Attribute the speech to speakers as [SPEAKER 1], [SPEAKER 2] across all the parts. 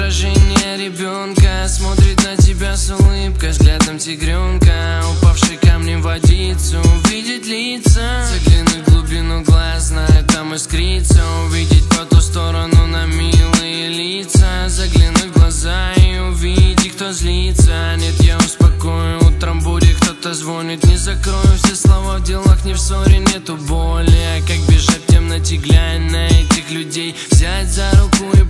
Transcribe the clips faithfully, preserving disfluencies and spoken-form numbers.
[SPEAKER 1] изображение ребенка, смотрит на тебя с улыбкой, взглядом тигренка, упавший камнем в водицу. Увидеть лица, заглянуть в глубину глаз, знает, там искрится. Увидеть по ту сторону на милые лица, заглянуть в глаза и увидеть, кто злится. Нет, я успокою, утром будет кто-то звонит. Не закрою все слова в делах, не в ссоре, нету боли. А как бежать в темноте, глянь на этих людей, взять за руку и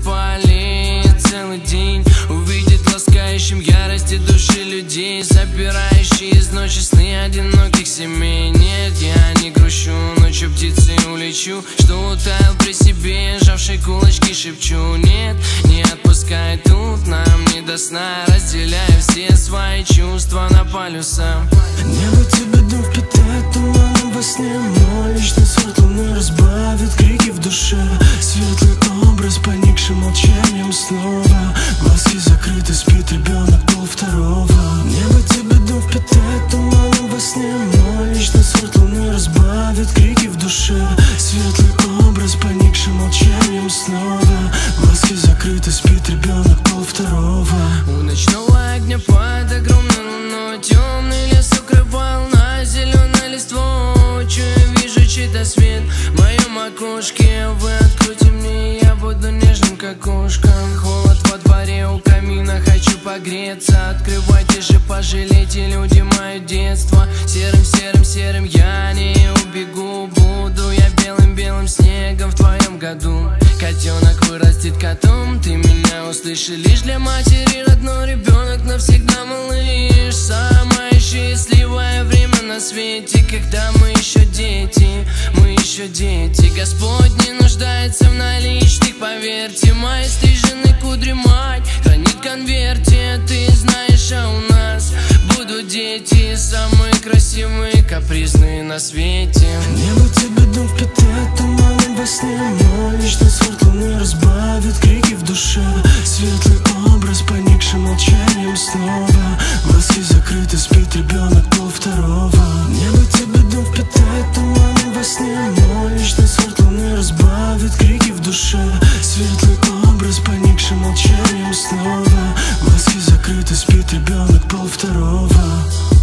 [SPEAKER 1] полеть целый день. Увидеть ласкающим ярости души людей, забирающие из ночи сны одиноких семей. Нет, я не грущу, ночью птицей улечу, что утаял при себе, сжавшей кулачки шепчу. Нет, не отпускай, тут нам не до сна, разделяя все свои чувства на полюса.
[SPEAKER 2] Небо тебе дом впитает туманом во сне, но личный свет луны разбавит крики в душе. Светлый образ, поникший молчанием снова, глазки закрыты, спит ребенок пол второго. Небо тебе дом впитает туманом во сне, но личный свет луны разбавит крики в душе. Светлый образ, поникший молчанием снова, глазки закрыты, спит ребенок пол второго.
[SPEAKER 1] У ночного огня под огромной луной темный лес укрывал на зеленой листвой. Чую, вижу чей-то свет в моем окошке. Вы откройте мне, я буду нежным, как кошка. Холод во дворе у камина, хочу погреться. Открывайте же, пожалейте, люди, мое детство. Серым, серым, серым я не убегу. Буду я белым-белым снегом в твоем году. Котенок вырастет котом, ты меня услышишь. Лишь для матери родной ребенок навсегда малыш. Самое счастливое время на свете, когда мы еще дети, мы еще дети. Господь не нуждается в наличных, поверьте. Мои стрижены кудри мать хранит в конверте. Ты знаешь, а у нас будут дети, самые красивые, капризные на свете.
[SPEAKER 2] Небо тебе дом впитает туманом во сне, но личный свет луны разбавит крики в душе. Светлый образ, поникший молчанием снова, глазки закрыты, спит ребенок пол второго. Небо тебе дом впитает туманом во сне, но личный свет луны разбавит крики в душе. Светлый образ, поникший молчанием снова, глазки закрыты, спит ребенок пол второго.